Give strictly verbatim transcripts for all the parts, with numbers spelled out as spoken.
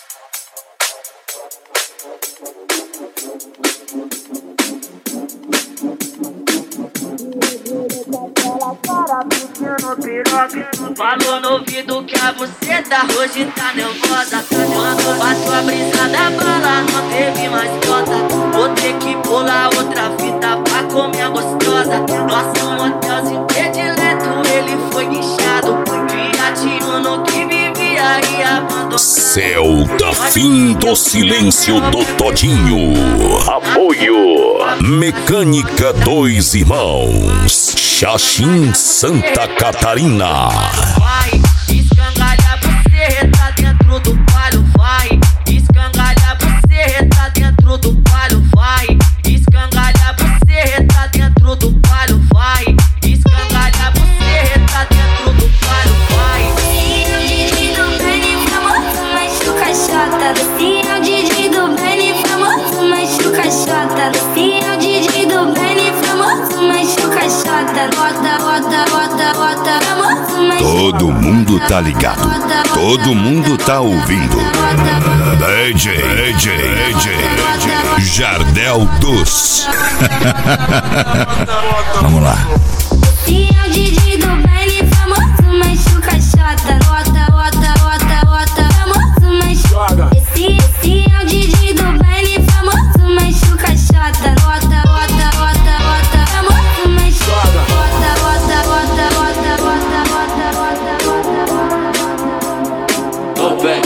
Falou no ouvido que a buceta hoje tá nervosa. Quando bateu a brisa da bala, não teve mais cota. Vou ter que pular outra fita pra comer a gostosa. Nosso motelzinho predileto, ele foi guinchado. Criativo no que vivia e abandonado. Céu da fim do silêncio do Todinho. Apoio Mecânica Dois Irmãos, Xaxim, Santa Catarina. Vai, escangalha você, tá dentro do palho, vai. Escangalha você, tá dentro do palho, vai. Escangalha você, tá dentro do palho, vai. Escangalha você, tá dentro do palho, vai. Lucinho, D J do Benny, famoso, macho caixota. Lucinho, D J do Benny, famoso, macho caixota. Lucinho, D J do Benny, famoso, macho caixota. Bota, bota, bota, bota, famoso, macho. Todo mundo tá ligado, todo mundo tá ouvindo. D J, D J, D J Jardel dos. Vamos lá. Lucinho, D J do Benny, famoso, macho caixota. Bota, bota, bota, bota, famoso, macho. Esse, esse é o D J do Benny, famoso, macho caixota. Bota, bota, bota, bota, famoso, macho. Bota, bota, bota, bota, bota, bota, bota, bota. Tô bem.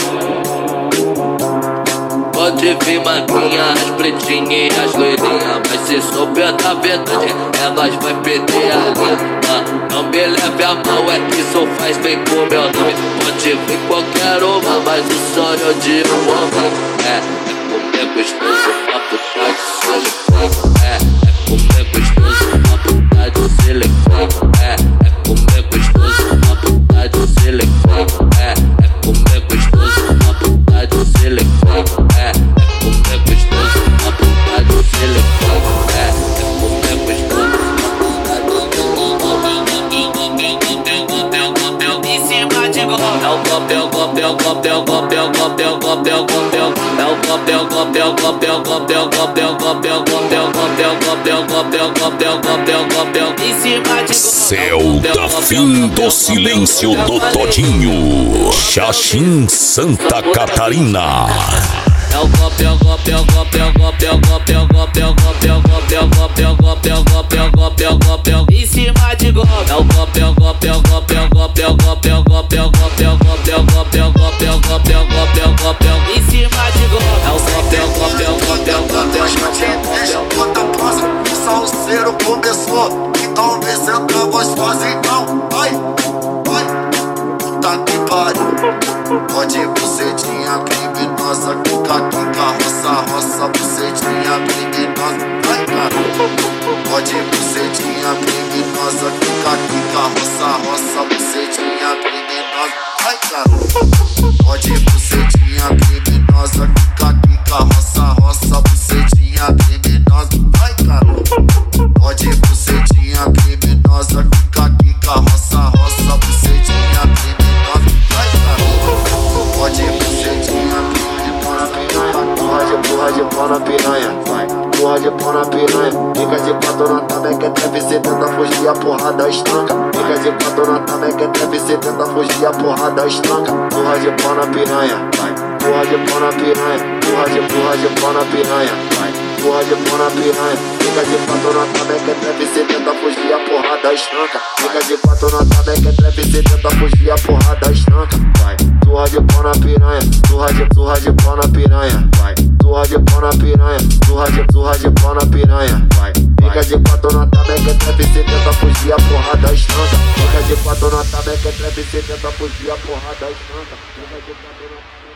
Pode vir maninha, as pretinhas e as loirinhas. Mas se souber da verdade, elas vai perder a linha. ah, Não me leve a mão, é que só faz bem com meu nome. Pode vir qualquer uma, mas o sonho de um homem É, é comer gostoso, uma puta de silicone. É, é comer gostoso, uma puta de silicone. É, é comer gostoso, uma puta de silicone. É, é comer gostoso, uma puta de silicone. É, é comer gostoso, uma puta de silicone. É, é comer gostoso, uma puta de silicone. Em cima de gol. É o copel, copel, copel, copel, copel, copel, copel. É o copel, copel, copel, copel, copel, copel, copel, copel, copel, copel, copel, copel, copel. Em cima de gol. Céu da fim do silêncio do Todinho, Xaxim, Santa Catarina. É o copel, copel, copel, copel, copel, copel, copel, copel, copel, copel, copel, copel, copel. Em cima de gol. É o copel, copel, copel, copel, copel, copel, copel, copel, copel, copel, copel, copel, copel. Em cima de gol. É o copel, copel, copel, copel, Bota a prosa, o salseiro começou. Então vem sentar gostosa, então vai, vai. Puta que pariu. Pode bucetinha criminosa, quica, quica, roça, roça, bucetinha criminosa. Vai, cara. Pode bucetinha criminosa, quica, quica, roça, roça, bucetinha criminosa. Vai, cara. Pode bucetinha criminosa, quica, quica, roça, roça, bucetinha criminosa. Vai, cara. Pode bucetinha criminosa, quica, quica, roça, roça, bucetinha criminosa. Vai, cara. Pode bucetinha criminosa, porra de porra de pau na piranha, vai. Porra de pau na piranha, fica de quatro na tabeca, deve ser tenta fugir a porrada estanca. Fica de quatro na tabeca, deve ser tenta fugir a porrada estanca. Porra de pau na piranha, vai. Porra de pau na piranha, porra de porra de pau na piranha, vai. Porra de pau na piranha, fica de quatro na tabeca, deve ser tenta fugir a porrada estanca. Fica de quatro na tabeca, deve ser tenta fugir a porrada estanca, vai. Turra de pau na piranha, turra de turra de pau na piranha, vai. Turra de pau na piranha, turra de turra de pau na piranha, vai. Fica de quatro na tabeca, deve ser tenta fugir a porrada estanca. Fica de quatro na tabeca, deve ser tenta fugir a porrada estanca. Fica de quatro na